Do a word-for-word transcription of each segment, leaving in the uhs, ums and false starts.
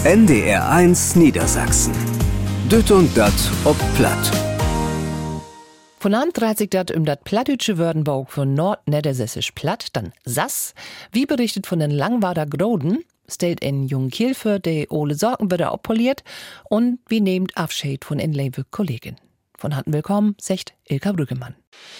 N D R eins Niedersachsen. Düt und dat ob Platt. Von an dreht sich dat um dat plattdütsche Wördenbauch von Nordniedersächsisch Platt, dann Sass. Wie berichtet von den Langwader Groden, stellt in Jungkilfe de Ole Sorgenwörder oppoliert und wie nehmt Abschied von en lewe Kollegin. Von Hand willkommen, secht Ilka Brüggemann.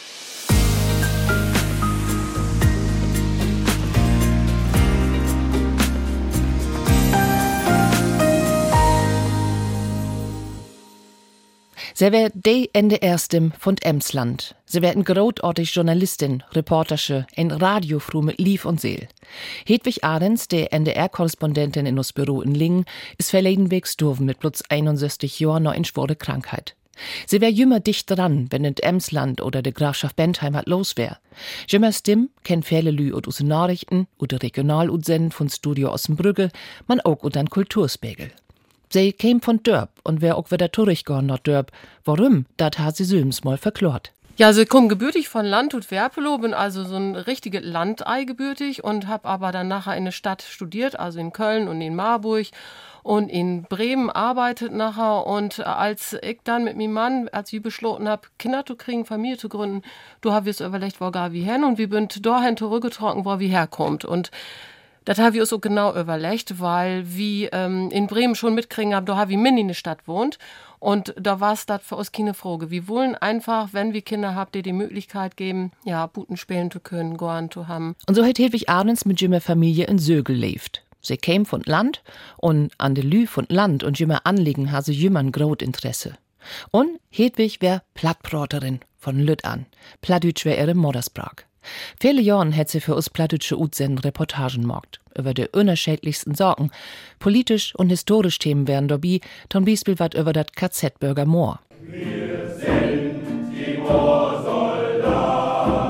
Sie wär de Ende erstem von Emsland. Sie werden großartig Journalistin, Reportersche, in Radiofru mit Lief und Seel. Hedwig Ahrens, der N D R-Korrespondentin in das Büro in Lingen, ist verleden Weg gestorben mit bloß einundsechzig Jahren noch in schwere Krankheit. Sie wär jümmer dicht dran, wenn in Emsland oder der Grafschaft Bentheim hat los wär. Jümmer Stimm kennt viele Lü und use Nachrichten oder Regionalutsenden von Studio Ossenbrügge, man auch und dann Kulturspiegel. Sie käm von Dörp und wär auch wieder zurückgegangen nach Dörp. Warum? Dat hat sie Söms mal verklort. Ja, also ich komm gebürtig von Land und Werpelo, bin also so ein richtige Landei gebürtig und hab aber dann nachher in der Stadt studiert, also in Köln und in Marburg und in Bremen arbeitet nachher. Und als ich dann mit meinem Mann, als ich beschlossen hab, Kinder zu kriegen, Familie zu gründen, du hab ich überlegt, wo gar wie hin und wir bünd dahin zurückgetrocken, wo wie herkommt. Und das habe ich uns so genau überlegt, weil wie ähm, in Bremen schon mitkriegen haben, da habe ich mini in der Stadt wohnt. Und da war es das für uns keine Frage. Wir wollen einfach, wenn wir Kinder haben, die die Möglichkeit geben, ja, Buten spielen zu können, Gorn zu haben. Und so hat Hedwig Ahrens mit jünger Familie in Sögel gelebt. Sie käm von Land und an de Lü von Land und jünger Anliegen ha sie jümmern grot Interesse. Und Hedwig wär Plattbroterin von Lütt an. Plattdütsch wär ihre Modersprach. Viele Jahren hätt sie für uns plattdütsche Utsenden Reportagen gemacht über die unterschiedlichsten Sorgen. Politisch und historisch Themen wären dabei, zum Beispiel wat über das K Z Bürger Moor. Wir sind die Moorsoldaten.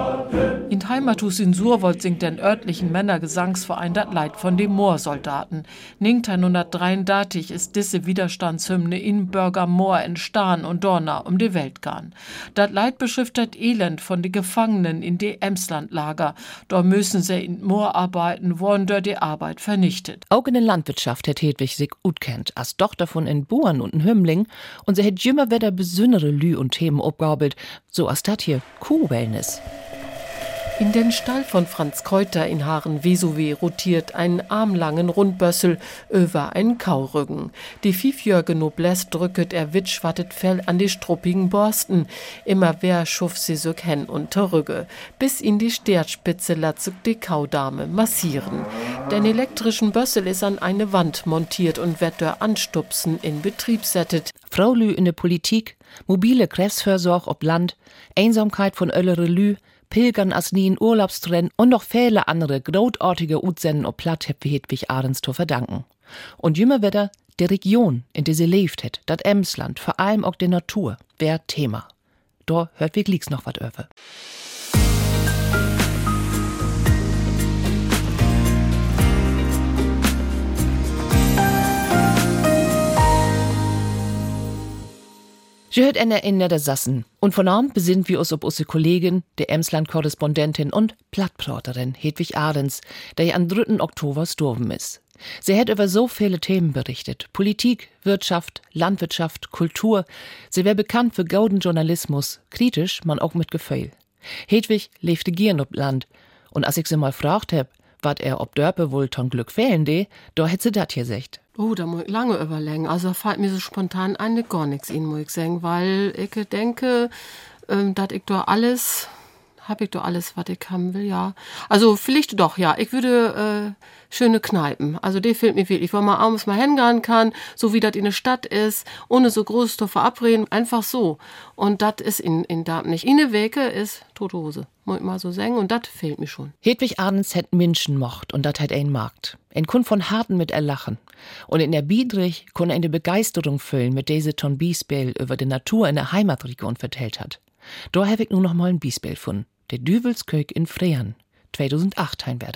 In Heimathus in Surwold singt den örtlichen Männergesangsverein das Leid von den Moorsoldaten. neunzehnhundertdreiundachtzig ist diese Widerstandshymne in Bürger Moor entstanden und Dorna um die Welt gan. Das Leid beschrift das Elend von den Gefangenen in die Emslandlager. Da müssen sie in Moor arbeiten, wurden dort die Arbeit vernichtet. Auch in der Landwirtschaft hat Hedwig sich gut kennt, als Tochter von en Buren und en Hümmling, und sie hat jümmer wieder besondere Lü und Themen abgearbeitet, so als das hier Kuhwellness. In den Stall von Franz Kräuter in Haaren-Vesuwe rotiert ein armlangen Rundbössel über einen Kaurücken. Die fünfjährige Noblesse drücket er witschwattet Fell an die struppigen Borsten. Immer wer schuff sie so hen unter Rügge. Bis in die Sternspitze latzig die Kaudame massieren. Den elektrischen Bössel ist an eine Wand montiert und wird durch Anstupsen in Betrieb settet. Frau Lü in der Politik, mobile Kräftsversorg ob Land, Einsamkeit von öllere Lü, Pilgern as nie in Urlaubstrennen und noch viele andere großartige Utsenden ob Platt hab wie Hedwig Ahrens zu verdanken. Und jümmer wieder der Region, in der sie lebt hat, dat Emsland, vor allem auch die Natur, wär Thema. Da hört wir glieks noch wat öwe. Sie hört in der Ende der Sassen. Und von Abend besinnen wir uns ob unsere Kollegin, der Emsland-Korrespondentin und Plattbroterin Hedwig Ahrens, der ja am dritten Oktober gestorben ist. Sie hat über so viele Themen berichtet. Politik, Wirtschaft, Landwirtschaft, Kultur. Sie wär bekannt für golden Journalismus, kritisch, man auch mit Gefühl. Hedwig lebte gern ob Land. Und als ich sie mal fragt hab, wat er ob Dörpe wohl ton Glück fehlen de, da hätt sie dat hier secht. Oh, da muss ich lange überlegen. Also fällt mir so spontan eine gar nichts in, muss ich sagen, weil ich denke, ähm, dass ich da alles, hab ich da alles, was ich haben will, ja. Also vielleicht doch, ja. Ich würde äh, schöne Kneipen. Also die fehlt mir wirklich, wo man abends mal hingehen kann, so wie das in der Stadt ist, ohne so groß zu verabreden, einfach so. Und das ist in, in da nicht. In der Wege ist tote Hose, muss ich mal so sagen, und das fehlt mir schon. Hedwig Ahrens hätt Menschen mocht und dat hätt ein Markt. Ein kun von Harten mit erlachen. Und in der Biedrich kun eine Begeisterung füllen, mit der Ton Biesbel über die Natur in der Heimatregion vertellt hat. Da hab ich nur noch mal ein Biesbel von. Der Düvelskök in Freyern. zweitausendacht hein wär dat.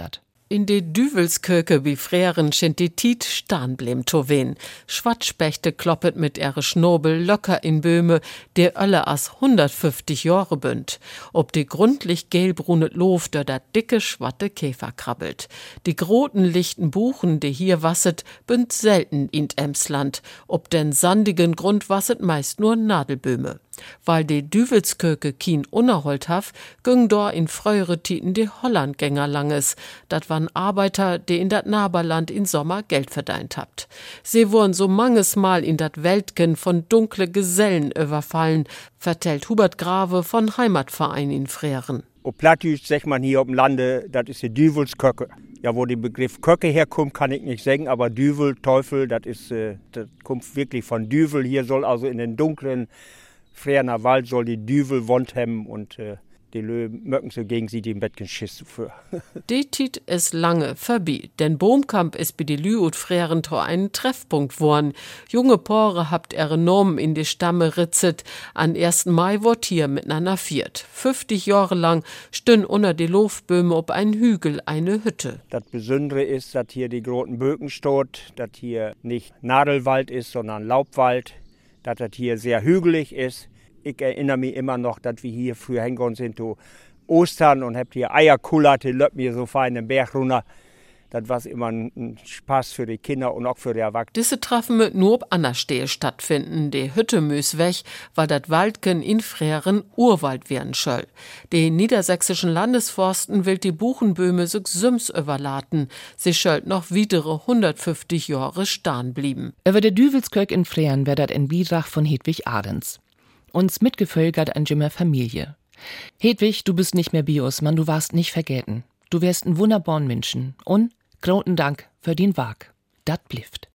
In de Düvelskirke wie Freren schint die Tiet Starnblem to wen. Schwatzspechte kloppet mit ihre Schnobel locker in Böhme, der alle as hundertfünfzig Jahre bünd. Ob die grundlich gelbrunet Lof, der da dicke schwatte Käfer krabbelt. Die groten lichten Buchen, die hier wasset, bünd selten in Emsland. Ob den sandigen Grund wasset meist nur Nadelböhme. Weil die Düvelskirke kien unerholt haf, güng dor in frühere Titen die Hollandgänger langes. Dat waren Arbeiter, die in dat Naberland in Sommer Geld verdient habt. Sie wurden so manges Mal in dat Weltgen von dunkle Gesellen überfallen, vertellt Hubert Grave von Heimatverein in Freren. Auf Plattdeutsch sagt man hier auf dem Lande, das ist die Düvelskirke. Ja, wo der Begriff Köcke herkommt, kann ich nicht sagen, aber Düvel, Teufel, das ist, äh, das kommt wirklich von Düvel. Hier soll also in den dunklen Frerener Wald soll die Düvel wohnt haben und äh, die Löwen mögen so gegen sie den Bettchen Schiss für. Die Tit ist lange vorbei, denn Boomkamp ist bei die Lü und Freren to einen Treffpunkt worden. Junge Pore habt ihre Nomen in die Stamme ritzet. An ersten Mai wird hier miteinander viert. fünfzig Jahre lang stünn unter die Lofböhme ob ein Hügel eine Hütte. Das Besondere ist, dass hier die großen Böken steht, dass hier nicht Nadelwald ist, sondern Laubwald. Dass das hier sehr hügelig ist. Ich erinnere mich immer noch, dass wir hier früher hingegangen sind zu Ostern und habt hier Eier kullert, die löppen hier so fein den Berg runter. Das war immer ein Spaß für die Kinder und auch für die Erwachsenen. Diese Treffen mit nur ob Annerstehe stattfinden. Die Hütte müß weg, weil dat Waldgen in Freren Urwald werden soll. Die niedersächsischen Landesforsten will die Buchenböhme so Süms überlaten. Sie schöllt noch widere hundertfünfzig Jahre starn blieben. Über der Düvelskirk in Freren wär dat ein Beitrag von Hedwig Ahrens. Uns mitgevölgert an Jimmer Familie. Hedwig, du bist nicht mehr Bios, Mann, du warst nicht vergessen. Du wärst ein wunderborn Menschen. Und großen Dank für den Wag. Dat blifft.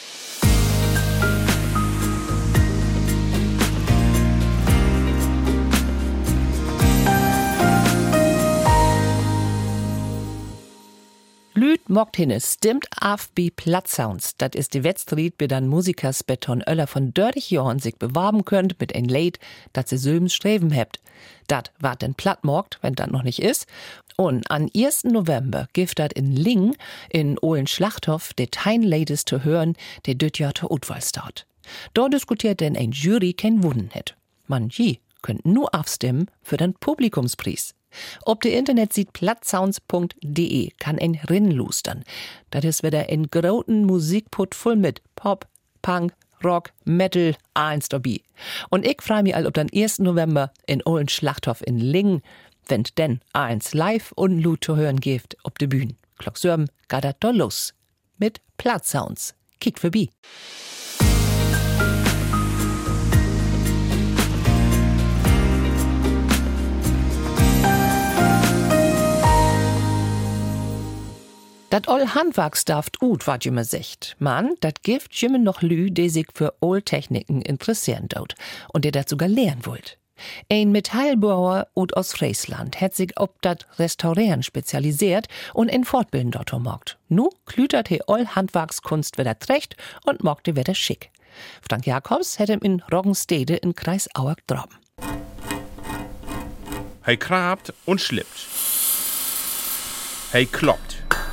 Lüd mogt hinne, stimmt af bi Platzsounds. Dat is die Wettstried, bi dann Musikers Beton Öller von dördig Jahren sich bewerben könnt mit ein Lied, dat se Sülms Streven hebt. Dat wart den Plattmogt, wenn dat noch nicht is. Und an ersten November gibt dat in Ling in Ohlen Schlachthof de Tein Ladies zu hören, de düt ja zur Utwahl staut. Dort diskutiert denn ein Jury kein Wunden het. Man je könnt nur abstimmen für den Publikumspreis. Ob de Internet sieht plattsounds punkt de kann ein Rinn lustern. Das ist wieder ein groten Musikput voll mit Pop, Punk, Rock, Metal, eins dabei. Und ich freu mich all ob dann ersten November in Ohlen Schlachthof in Lingen, wenn denn eins live und Lud zu hören gibt ob de Bühne. Glocksörben geht dat da los. Mit Plattsounds. Kick vorbei. Dat all Handwerksdaft ut, wat jümme secht. Man, dat gift jümme noch Lü, die sich für all Techniken interessieren dort und der dat sogar lernen wollt. Ein Metallbauer ut aus Friesland hat sich ob dat Restaurieren spezialisiert und in Fortbildung dort mogt. Nu klütert he all Handwerkskunst wieder trecht und mogte wieder schick. Frank Jakobs hat ihm in Roggenstede in Kreis Auer droben. Hei krabt und schlippt. Hei kloppt.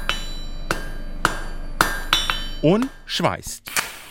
Und schweißt.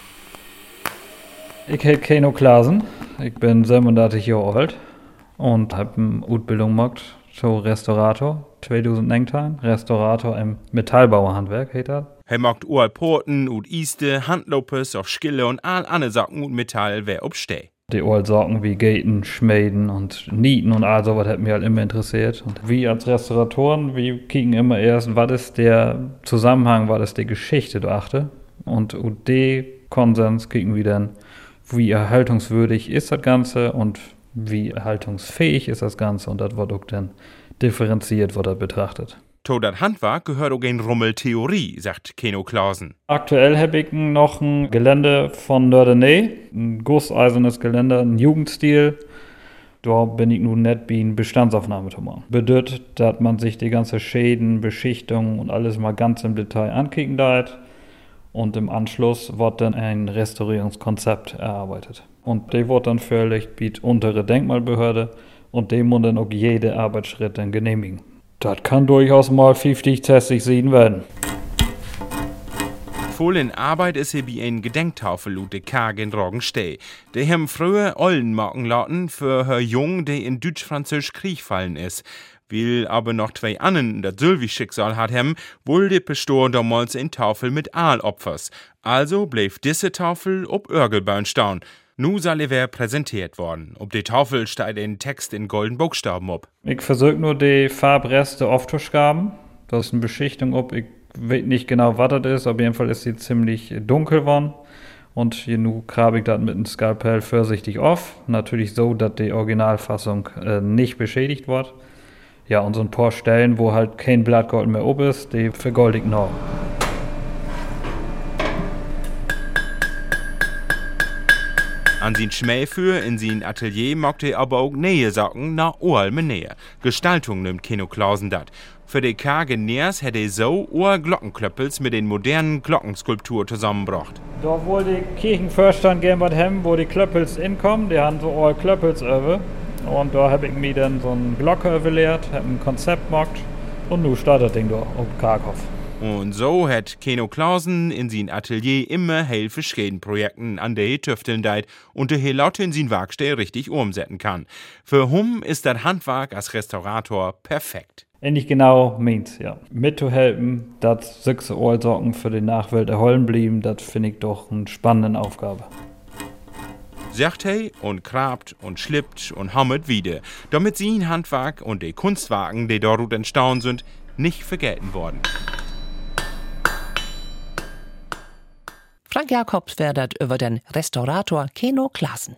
Ich heiße Keno Klasen. Ich bin siebenunddreißig Jahre alt und habe eine Ausbildung gemacht zur Restaurator zweitausendneunzehn. Restaurator im Metallbauerhandwerk, heißt das. Er macht überall Porten und Iste, Handlopes auf Skille und all andere Sachen und Metall, wer obsteh. Die alten Sachen wie Gaten, Schmieden und Nieten und all sowas hat mich halt immer interessiert. Und wir als Restauratoren, wir kicken immer erst, was ist der Zusammenhang, was ist die Geschichte, du achte. Und U D-Konsens kicken wir dann, wie erhaltungswürdig ist das Ganze und wie erhaltungsfähig ist das Ganze. Und das wird auch dann differenziert, wird das betrachtet. To dat Handwerk gehört auch ein Rummeltheorie, sagt Keno Klausen. Aktuell habe ich noch ein Gelände von Nördenay, ein gusseisernes Gelände, ein Jugendstil. Da bin ich nun nicht wie eine Bestandsaufnahme zu machen. Bedeutet, dass man sich die ganze Schäden, Beschichtung und alles mal ganz im Detail ankicken darf. Und im Anschluss wird dann ein Restaurierungskonzept erarbeitet. Und der wird dann völlig wie die untere Denkmalbehörde und dem muss dann auch jede Arbeitsschritt dann genehmigen. Das kann durchaus mal fünfzig, sechzig Sieden werden. Voll in Arbeit ist hier wie ein Gedenktafel ut de Kage in Roggensteh. Die haben früher Ollen machen lassen für her Jung, der in Deutsch-Französisch Krieg fallen ist. Will aber noch zwei anderen das Sylvi-Schicksal hat hem, wohl de Pastor damals in Tafel mit Aalopfers. Also bleef diese Tafel ob Örgelbein staun. Nu soll er präsentiert worden. Ob die Tafel steht ein Text in golden Buchstaben ob. Ich versuche nur die Farbreste aufzuschreiben. Das ist eine Beschichtung, ob ich weiß nicht genau, was das ist. Auf jeden Fall ist sie ziemlich dunkel geworden. Und hier nu grabe ich das mit dem Skalpell vorsichtig auf. Natürlich so, dass die Originalfassung äh, nicht beschädigt wird. Ja, und so ein paar Stellen, wo halt kein Blattgold mehr oben ist, die vergolde ich noch. An sin Schmähführ in sin Atelier mochte er aber auch Nähe Socken nach Ohralme Nähe. Gestaltung nimmt Keno Klausen dat. Für die karge Nähers hätte er so Ohr Glockenklöppels mit den modernen Glockenskulptur zusammengebracht. Da wohl die Kirchenförstern gern was haben, wo die Klöppels inkommen, die haben so Ohr Klöppels öwe. Und da habe ich mir dann so eine Glocke überlehrt, habe ein Konzept gemacht und nun steht das Ding da auf Karkhof. Und so hat Keno Klausen in sein Atelier immer heil verschiedene Projekten an der tüfteln deit und der hier laut in sein Werkstell richtig umsetzen kann. Für Hum ist das Handwerk als Restaurator perfekt. Ähnlich genau meins, ja. Mitzuhelfen, dass sechs Ohrsocken für die Nachwelt erhalten blieben, das finde ich doch eine spannende Aufgabe. Sagt hey und krabt und schlippt und hammet wieder, damit sein Handwerk und die Kunstwagen, die dort entstanden sind, nicht vergelten worden. Frank Jacobs werdet über den Restaurator Keno Klaassen.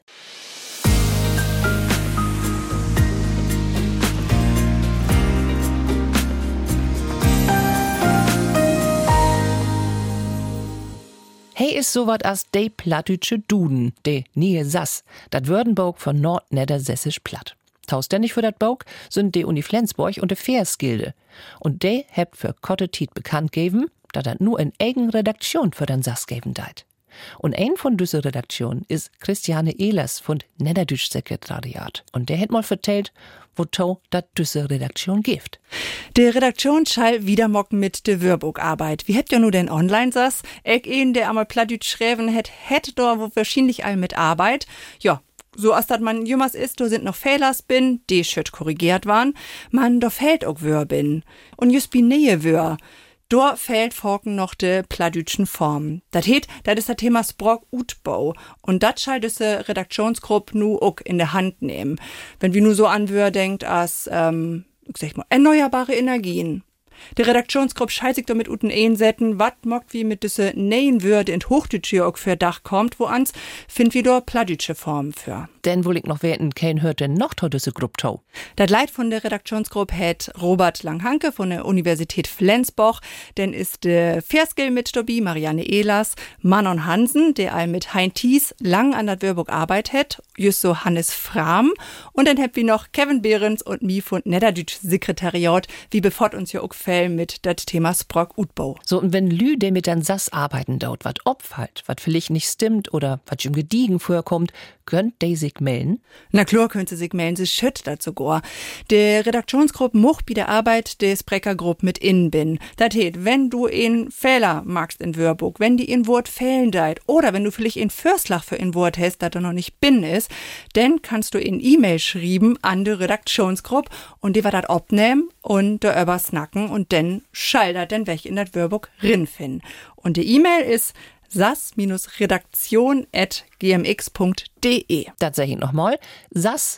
Hey is so wat as de plattdütsche Duden, de nie Sass, dat Würdenburg von Nordniedersässisch platt. Tauständig für dat Bog sind de Uni Flensburg und de Versgilde. Und de hebt für Kottetit bekannt geben, da dat nur in eigen Redaktion für den Sass geben deit. Und ein von düsse Redaktion is Christiane Ehlers von Niederdütsch Sekretariat. Und der hat mal vertellt, wo to dat düsse Redaktion gibt. Die Redaktion schall wieder mocken mit de Würburg-Arbeit. Wie hätt ja nur den Online-Sass? Eck een, der einmal plattdütsch schreiben hätt, hätt da wo wahrscheinlich all mit Arbeit. Ja, so als dat man jümmers ist, da sind noch Fehlers bin, die schütt korrigiert waren. Man, da fehlt auch Wör bin. Und just bi Nähe Wör. Da fehlt Forken noch de plattdütschen Form. Dat heet, dat is das Thema Sprock Utbau. Und dat schall diese Redaktionsgruppe nu auch in der Hand nehmen. Wenn wir nur so an Wör denkt als, ähm, ich sag mal, erneuerbare Energien. Die Redaktionsgruppe scheißt sich damit uten einsetzen, wat mockt wie mit diese neuen Wörter in Hochdütsch auch für Dach kommt, wo ans find wir da plattdütsche Formen für. Denn wohl ich noch werten, kein hört denn noch to diese Gruppe to. Das Leit von der Redaktionsgruppe hat Robert Langhanke von der Universität Flensburg, denn ist der Versgil mit dabei, Marianne Ehlers, Manon Hansen, der all mit Hein Thies lang an der Würburg Arbeit hat, just so Hannes Frahm, und dann habt wir noch Kevin Behrens und mi von Niederdütsch Sekretariat, wie befort uns ja auch fällt mit das Thema Sprock Utbau. So, und wenn Lü, der mit den Sass arbeiten dort, wat opfällt, wat vielleicht nicht stimmt oder wat im Gediegen vorkommt, könnt de sich melden? Na klar, könnt sie sich melden, sie schütt dat sogar. Der Redaktionsgruppe mocht bei der Arbeit des Sprechergruppe mit innen bin. Dat heet, wenn du einen Fehler magst in Würburg, wenn die in Wort fehlen deit, oder wenn du vielleicht in Fürslach für in Wort hast, dat er noch nicht bin ist, dann kannst du in E-Mail schreiben an die Redaktionsgruppe und die wird dat abnehmen und da über snacken und dann schallert dann weg in dat Würburg rinfinden. Und die E-Mail ist sas redaktion at g m x punkt d e. Das sag ich nochmal. sas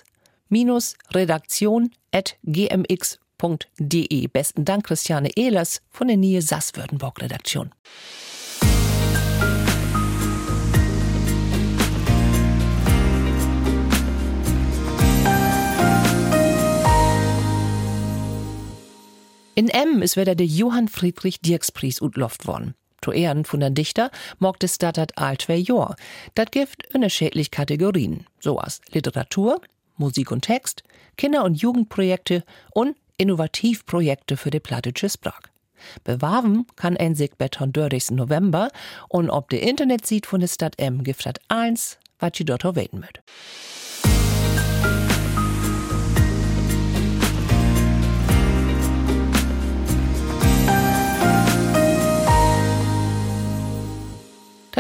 redaktion at g m x punkt d e. Besten Dank, Christiane Ehlers von der Nähe Sass-Würdenburg-Redaktion. In Emmen ist wieder der Johann Friedrich Dirkspreis utloft worden. To Ehren von den Dichter mogt es dat dat all zwei Jahr. Dat gibt unterschiedliche Kategorien, so als Literatur, Musik und Text, Kinder- und Jugendprojekte und Innovativprojekte für die plattdütsche Sprache. Bewerben kann ein sich bis dreißigsten November und ob der Internet sieht von der Stadt Emmen gibt dat eins, wat je dort weten möcht.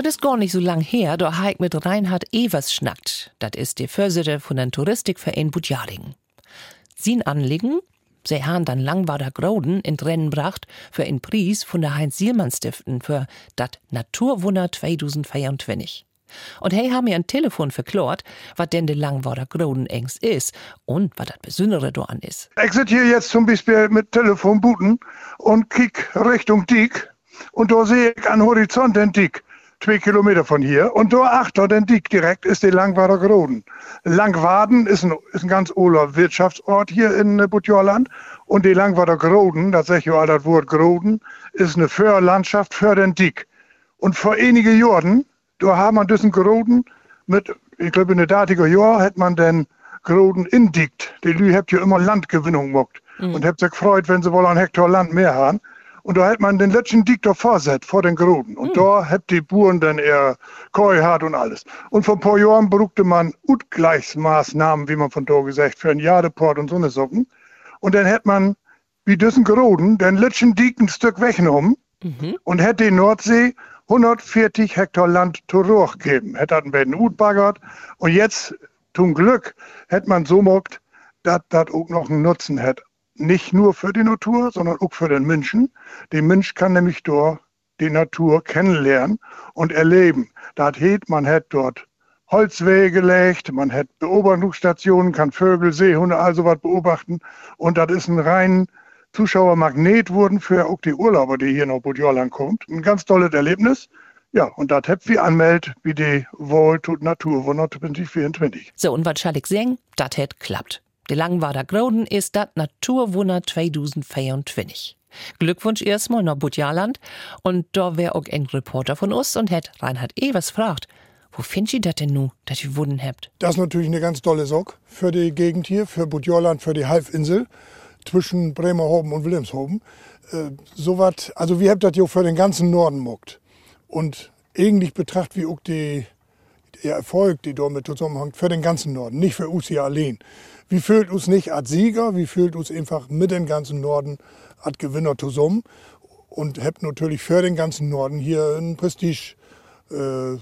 Das ist gar nicht so lang her, da habe ich mit Reinhard Evers schnackt. Das ist der Vorsitter von den Touristikverein Budjaringen. Sein Anliegen? Sie haben dann Langwader Groden in Rennen bracht für einen Preis von der Heinz-Sielmann-Stiften für das Naturwunder zwanzig vierundzwanzig. Und hey, haben mir ein Telefon verklort, was denn der Langwader Groden engst ist und was das Besondere daran ist. Ich sitze hier jetzt zum Beispiel mit Telefon booten und kick Richtung Diek und da sehe ich an Horizont den Diek. Zwei Kilometer von hier. Und da achter den Diek direkt ist die Langwader Groden. Langwaden ist ein, ist ein ganz oler Wirtschaftsort hier in Budjorland. Und die Langwader Groden, das sag ich ja das Wort Groden, ist eine Förlandschaft für den Diek. Und vor einige Jahren, da haben wir diesen Groden mit, ich glaube in der datiger Jahr, hat man den Groden indikt. Die Lü habt ja immer Landgewinnung gemacht. Mhm. Und habt sich gefreut, wenn sie wohl einen Hektar Land mehr haben. Und da hat man den letzten Diktor vorset vor den Groden. Und hm. da hat die Buren dann eher Koi hat und alles. Und vor ein paar Jahren brauchte man Utgleichsmaßnahmen, wie man von da gesagt, für ein Jadeport und so eine Socken. Und dann hat man, wie diesen Groden, den letzten Dik ein Stück weggenommen mhm. und hat die Nordsee hundertvierzig Hektar Land zurück gegeben. Hat dann werden Utbaggert. Und jetzt, zum Glück, hat man so gemacht, dass das auch noch einen Nutzen hat. Nicht nur für die Natur, sondern auch für den Menschen. Der Mensch kann nämlich dort die Natur kennenlernen und erleben. Das heißt, man hat dort Holzwege gelegt, man hat Beobachtungsstationen, kann Vögel, Seehunde, all sowas beobachten. Und das ist ein rein Zuschauermagnet wurden für auch die Urlauber, die hier nach Budjorland kommen. Ein ganz tolles Erlebnis. Ja, und das habt wir anmeldet, wie die Wohl tut Natur, wo noch zwanzig vierundzwanzig. So, und was schall ich sagen? Das hat klappt. Die Langwader Groden ist das Naturwunder zwanzig vierundzwanzig. Glückwunsch erstmal nach Budjorland. Und da wär auch ein Reporter von uns und hat Reinhard Evers gefragt, wo findet ihr das denn nu, dass ihr Wunden habt? Das ist natürlich eine ganz tolle Sache für die Gegend hier, für Budjorland, für die Halbinsel zwischen Bremerhoven und Wilhelmshoven. Äh, so wat, also wir habt das ja für den ganzen Norden muckt. Und eigentlich betrachtet wie auch die, der Erfolg, die damit zusammenhängt, für den ganzen Norden, nicht für uns hier allein. Wir fühlt uns nicht als Sieger, wir fühlt uns einfach mit dem ganzen Norden als Gewinner zusammen und habt natürlich für den ganzen Norden hier einen Prestige-Erfolg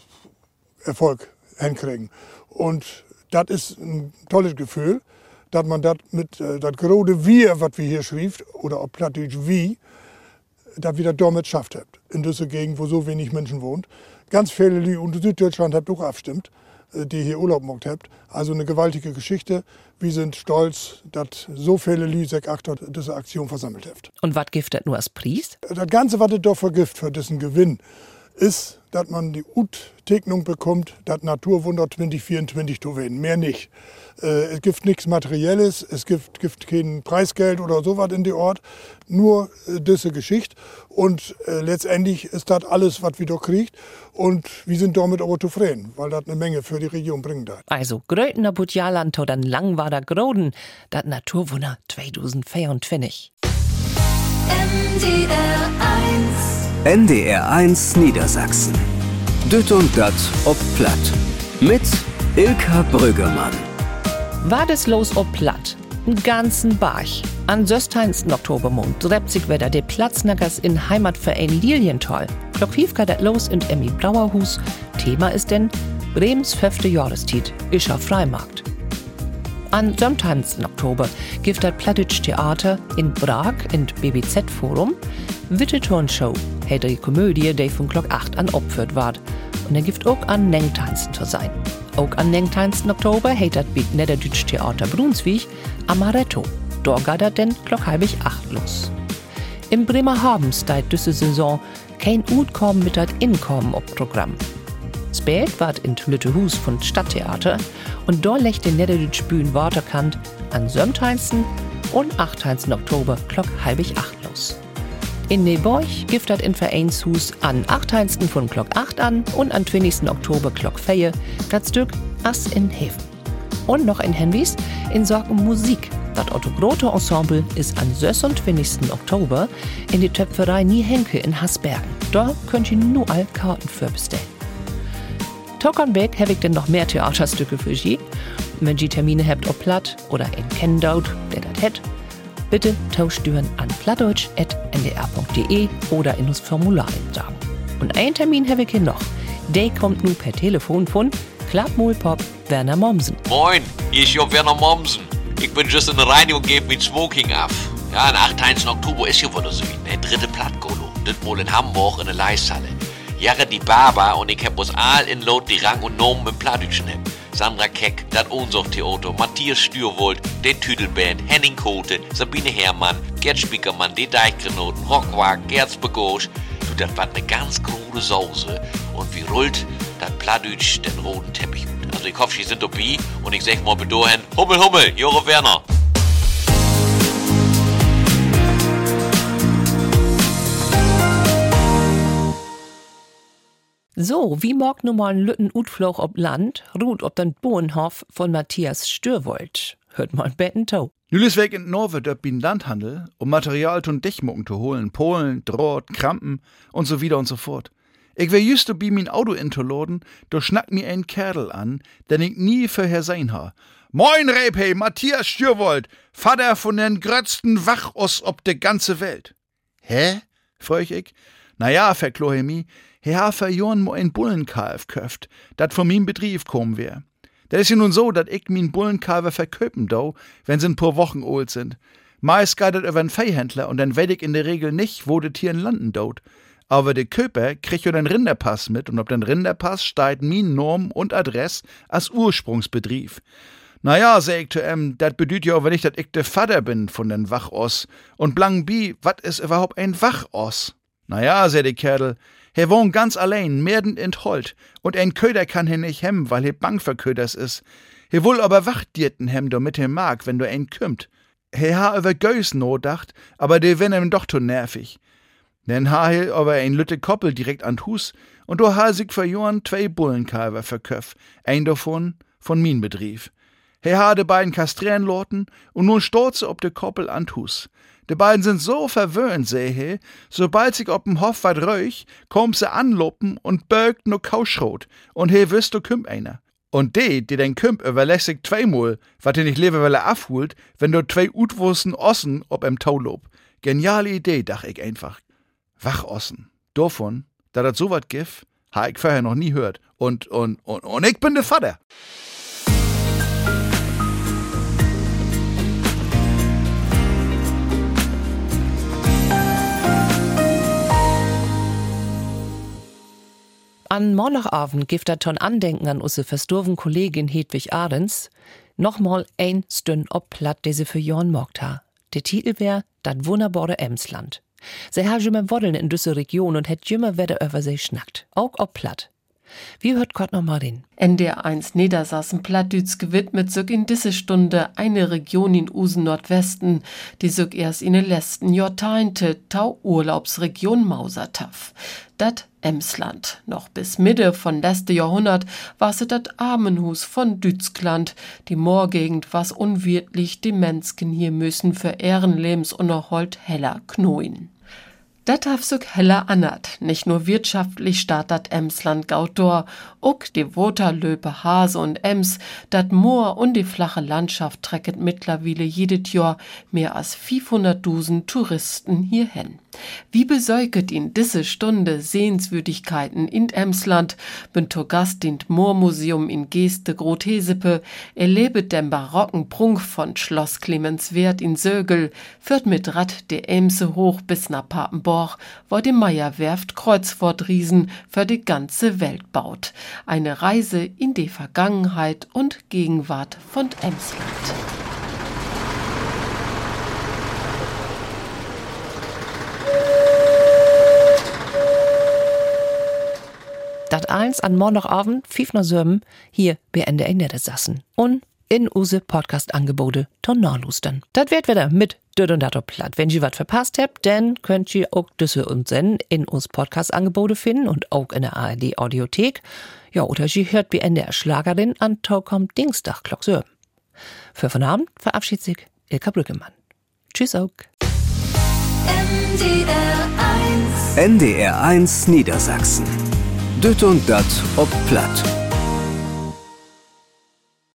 äh, hinkriegen. Und das ist ein tolles Gefühl, dass man das mit äh, das grode Wir, was wir hier schrift, oder ob Plattdeutsch wie, das wieder damit schafft habt. In dieser Gegend, wo so wenig Menschen wohnt. Ganz viele Leute und Süddeutschland habt auch abstimmt, die hier Urlaub gemacht habt. Also eine gewaltige Geschichte. Wir sind stolz, dass so viele Leute achter diese Aktion versammelt habt. Und was gibt das nur als Preis? Das Ganze, was es da vergift für diesen Gewinn, ist, dass man die Uttegnung bekommt, das Naturwunder zwanzig vierundzwanzig zu werden. Mehr nicht. Äh, es gibt nichts Materielles, es gibt, gibt kein Preisgeld oder sowas in die Ort. Nur äh, diese Geschichte. Und äh, letztendlich ist das alles, was wir da kriegt. Und wir sind damit aber zufrieden, weil das eine Menge für die Region bringt. Also, Grötener Budjorland oder Langwader Groden, das Naturwunder zwanzig vierundzwanzig. N D R eins N D R eins Niedersachsen. Düt und dat ob Platt. Mit Ilka Brüggemann. War das los ob Platt? N ganzen Barch. An sechzehnten Oktobermond trebt sich wieder die Platznackers in Heimatverein Lilienthal. Glockwiefka dat los in Emmy Brauerhus. Thema ist denn Bremens fünfte Jahrestiet, Ischer Freimarkt. Am siebzehnten Oktober gibt das Plattdeutsch Theater in Prag in B B Z-Forum Witte Turnshow, hat die Komödie, die von Glock acht an opführt ward. Und er gibt auch an neunzehnten zu sein. Auch am neunzehnten Oktober hat das Big Niederdütsch Theater Brunswick Amaretto. Dort geht das denn Glock halb acht los. Im Bremerhaven steht diese Saison kein Utkommen mit das Inkommen op Programm. Spät ward in Lüttehus von Stadttheater und dort legt der Niederdütsch Bühn Waterkant an siebzehnten und achtzehnten Oktober Glock halb acht los. In Neborg gibt das in Vereinshus an achtzehnten von Glock acht an und am zwanzigsten Oktober Glock vier das Stück Ass in Heaven. Und noch in Henwies in Sorgen Musik. Das Otto Grote Ensemble ist am sechsundzwanzigsten Oktober in die Töpferei Niehenke in Hasbergen. Da könnt ihr nur all Karten für bestellen. Tokernbeck habe ich denn noch mehr Theaterstücke für Sie. Wenn Sie Termine habt ob Platt oder in Kendaut, der das hat, bitte tauschtüren an plattdeutsch at n d r punkt d e oder in das Formular eintragen. Und einen Termin habe ich hier noch. Der kommt nun per Telefon von Klappmulpop Werner Mommsen. Moin, hier ist Job Werner Mommsen. Ich bin just in der Reinigung gegeben mit Smoking ab. Ja, am achtundzwanzigsten Oktober ist ja wieder so ein dritte Plattgolo. Das mal in Hamburg in der Leishalle. Jahre die Barber und ich hab uns all in Lot die Rang und Nomen im Plattdütschen hab. Sandra Keck, das Ohnsucht-Theater, Matthias Stürwold, den Tüdelband, Henning Kote, Sabine Herrmann, Gerd Spiekermann, die Deichgrenoten, Rockwagen, Gerz Begosch. Du, das war eine ganz krude Sause. Und wie rollt das Plattdütsch den roten Teppich gut. Also ich hoffe, sie sind dabei und ich sag mal bedohen, Hummel, Hummel, Jore Werner. So, wie mag nun mal ein Lütten Utfloch ob Land, ruht ob den Bohnenhof von Matthias Stürwold. Hört mal Betten Tau. Nun ist weg in Norwe dort bin Landhandel, um Material von Dechmucken zu holen, Polen, Draht, Krampen und so wieder und so fort. Ich wär just bi mein Auto interladen, da schnackt mir ein Kerl an, den ich nie vorher sein ha. Moin Repey, Matthias Stürwold, Vater von den grötzten Wachos ob de ganze Welt. Hä? fröch ich. Naja, verklohe mi, he ha verjoren mo ein Bullenkalf köft, dat von min Betrieb kommen wär. Das ist ja nun so, dat ich min Bullenkalver verköpen do, wenn sie ein paar Wochen alt sind. Meist geht dat über einen Viehhändler und dann weet ich in der Regel nicht, wo de Tieren landen dort. Aber der Köper kriegt ja den Rinderpass mit und ob den Rinderpass steigt min Norm und Adress als Ursprungsbetrieb. Naja, sag ich zu em, dat bedüht ja aber nicht, dat ich der Vater bin von den Wachos. Und blang bi, wat is überhaupt ein Wachos? Naja, sag der Kerl, he wohnt ganz allein, merdend in Holt, und ein Köder kann he nicht hem, weil he bang für Köders is. He wohl aber Wachdierten hem, damit he mag, wenn du ein kümmt. He ha über Gös no dacht, aber de wenn em doch zu nervig. Denn ha he aber ein lütte Koppel direkt an Hus, und do ha sich verjoren zwei Bullenkalver verköff, ein davon von min Betrieb. He ha de beiden kastrieren lorten, und nun storze ob de Koppel an Hus. De beiden sind so verwöhnt, seh he, sobald sich ob'm Hof wat röch, kommt se anloppen und bögt no Kauschrot, und he wüsst du kümp einer. Und de, die den Kümp überlässt sich zweimal, wat he nicht lieber weil er afholt, wenn du zwei utwussen Ossen ob em Tau lob. Geniale Idee, dach ich einfach. Wachossen. Davon, da dat so wat gif, ha ich vorher noch nie hört. Und, und, und, und ich bin de Vater. An Morgenabend gibt er ton Andenken an unsere verstorben Kollegin Hedwig Ahrens nochmal ein Stünd ob Platt, die sie für Jorn mogt ha. Der Titel wär Dat wunderbare Emsland. Sie ha jümmer Woddeln in düsse Region und hätt jümmer wer über sie schnackt. Auch ob Platt. Wie hört Gott noch mal den? N D R eins Niedersachsen Plattdütz gewidmet sich in diese Stunde eine Region in Usen Nordwesten, die sich erst in den letzten Jahrzehnten tau Urlaubsregion Mausertaff. Dat Emsland. Noch bis Mitte von letzte Jahrhundert war se dat Armenhus von Dützkland. Die Moorgegend was unwirtlich, die Menschen hier müssen für Ehrenlebensunterhalt heller knoien. Dat haf sich heller annert. Nicht nur wirtschaftlich staat dat Emsland Gaudor, ook die Woterlöpe, Hase und Ems, dat Moor und die flache Landschaft trecket mittlerweile jedes Jahr mehr als fünfhunderttausend Touristen hierhin. Wie besäuget in diese Stunde Sehenswürdigkeiten in Emsland, bin to Gast in Moormuseum in Geeste Grothesepe, erlebet den barocken Prunk von Schloss Clemenswerth in Sögel, führt mit Rad de Emse hoch bis nach Papenborg, wo die Meierwerft Kreuzwortriesen für die ganze Welt baut. Eine Reise in die Vergangenheit und Gegenwart von Emsland. Dat eins an Morgenabend, fünf nach sieben, hier bei N D R Niedersachsen. Und in use Podcast-Angebote tonalustern. Dat wird wieder mit Död und Dat Platt. Wenn ihr was verpasst habt, dann könnt ihr auch düsse und sen in uns Podcast-Angebote finden und auch in der A R D-Audiothek. Ja, oder ihr hört bei N D R Schlagerin an Taukom Dienstag, Glock sieben. Für von Abend verabschiedet sich Ilka Brüggemann. Tschüss auch. N D R eins N D R eins Niedersachsen. Düt und Dat ob Platt.